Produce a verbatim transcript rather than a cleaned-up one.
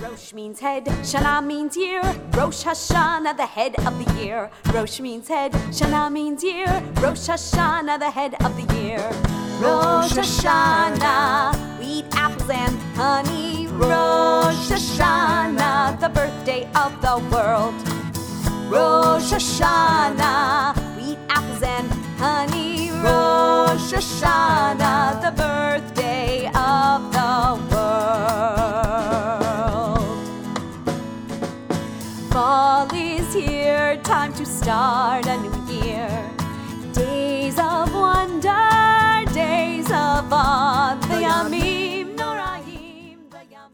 Rosh means head, Shana means year. Rosh Hashanah, the head of the year. Rosh means head, Shana means year. Rosh Hashanah, the head of the year. Rosh Hashanah, we eat apples and honey. Rosh Hashanah, the birthday of the world. Rosh Hashanah, we eat apples and honey. Rosh Hashanah, the birthday of the world. Fall is here, time to start a new year. Days of wonder, days of awe, the yummy